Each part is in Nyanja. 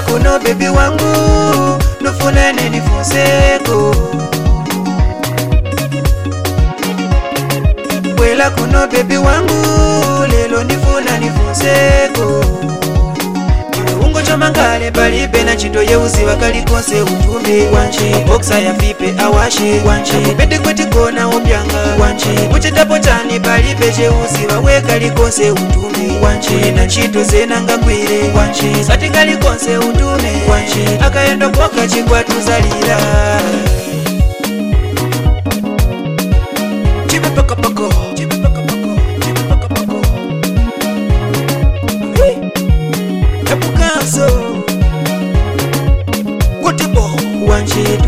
kuno baby wangu nufuna nenifunzeko. Bwela kuno baby wangu lelo nifuna nifunzeko. Ungo chomangale palibe na chito yeuzi wakali konse utume wanchi. Boxa ya fipe awashi wanchi. Kupete kweti kona obyanga wanchi. Uchitapo chani palibe cheuzi waweka likonse utume wanchi. Na chito zenanga kwire wanchi. Satika likonse utume wanchi. Akaendo kwa chikwa tuzalila. Chipe paka pako. Chipe paka pako. Chipe paka pako. Epukanso Kutibo wanchitu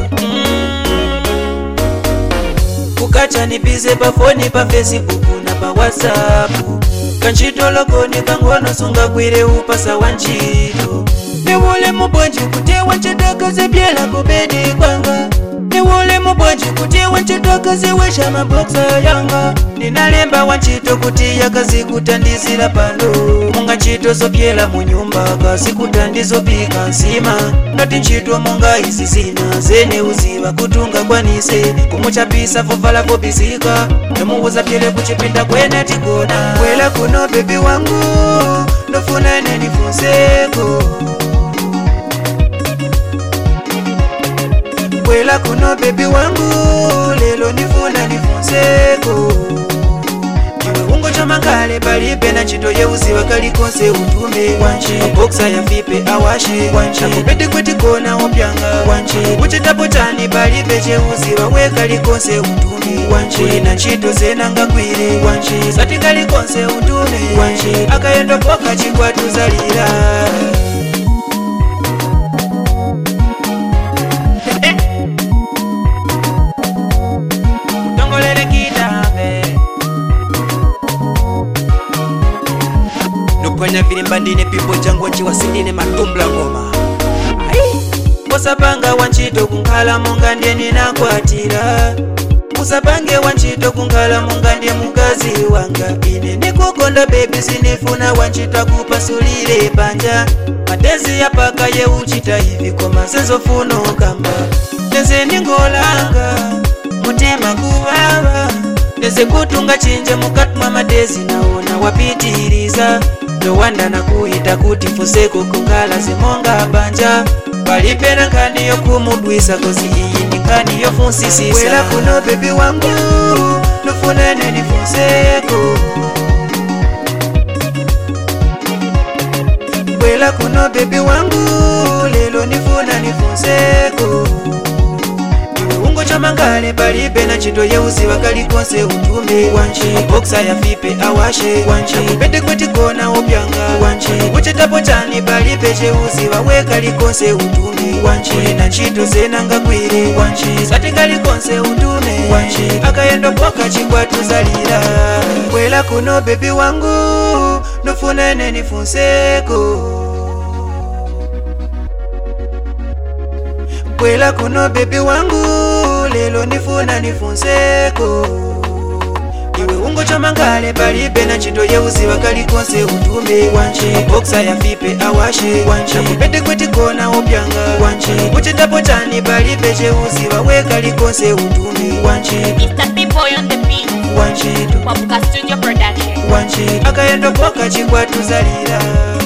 Kukacha nipize pa phone pa Facebook na pa WhatsApp. Kanchito loko ni kangono sunga kwire upasa wanchitu. Niwole mubonji kutie wanchitaka zebyela kubedi kwanga. Niwole mubonji kutie wanchitaka zewesha maboksa yanga. Ninalemba wanchito kutia kazi kutandizira pando. Munga chito sobyela munyumba kazi kutandizo pika nsima. Nati nchito munga isizina zene uziva kutunga kwanise. Kumuchapisa fufala fobisika nemuuza pyele kuchipinda kwene tikona. Bwela kuno baby wangu nufuna nenifunzeko. Bwela kuno baby wangu lelo nifuna nifunzeko. Ungo chomangale palibe na chito yeuzi wakali konse utume wanchi. Boxa ya fipe awashi wanchi. Kupete kweti kona obyanga wanchi. Uchitapo chani palibe cheuzi waweka likonse utume wanchi. Na chito zenanga kwire wanchi. Satika likonse utume wanchi. Akaendo poka chikwa tuzalila. Nupanya vilimbandine pipo jangu wanchi wasindine matumbla ngoma. Musapanga wanchito kunkhala munga ndiye ninakwatira. Musapange wanchito kunkhala munga ndiye mukazi wanga. Ine nikukonda baby sinifuna wanchito kupasulire panja. Matezi ya paka ye uchita hivi koma senzo funo kamba. Neze ningolanga mutima kuwawa. Neze kutunga chinje mukatuma madezi naona wapitiriza. Wanda na kuita kuti fuseko kungala zimonga banja. Palipena nkani yo kumudwisa kozi iyi nikani yo funsisisa. Bwela kuno baby wangu nufuna nenifunzeko. Bwela kuno baby wangu lelo nifuna nifunzeko. Ungo chomangale palibe na chito yeuzi wakali konse utume wanchi. Boxa ya fipe awashi wanchi. Kupete kweti kona obyanga wanchi. Uchitapo chani palibe cheuzi waweka likonse utume wanchi. Na chito zenanga kwire wanchi. Satika likonse utume wanchi. Akaendo poka chikwa tuzalila. Bwela kuno baby wangu nufuna nenifunzeko. Bwela kuno baby wangu lelo nifuna nifunzeko. Iwe ungo chomangale palibe na chito yeuzi wakali konse utume wanchi. Boxa ya fipe awashi wanchi. Kupete kweti kona obyanga wanchi. Uchitapo chani palibe cheuzi waweka likonse utume wanchi. Mr. P-Boy on the beat wanchi. Wabuka Studio Production wanchi. Akaendo poka chikwa tuzalila.